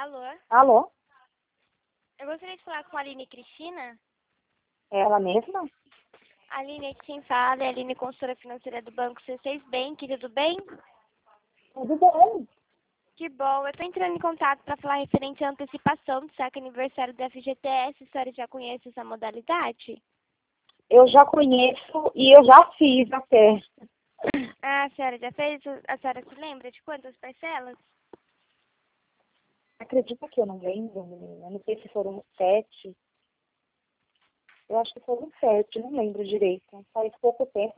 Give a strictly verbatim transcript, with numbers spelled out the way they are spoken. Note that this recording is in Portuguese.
Alô? Alô? Eu gostaria de falar com a Aline Cristina. É ela mesma? Aline, aqui quem fala é a Aline, consultora financeira do Banco C seis Bank, tudo bem? Tudo bem. Que bom, eu tô entrando em contato para falar referente à antecipação do saque aniversário do F G T S. A senhora já conhece essa modalidade? Eu já conheço e eu já fiz até. Ah, a senhora já fez? A senhora se lembra de quantas parcelas? Acredita que eu não lembro, menina? Não sei se foram sete. Eu acho que foram sete, não lembro direito. Faz pouco tempo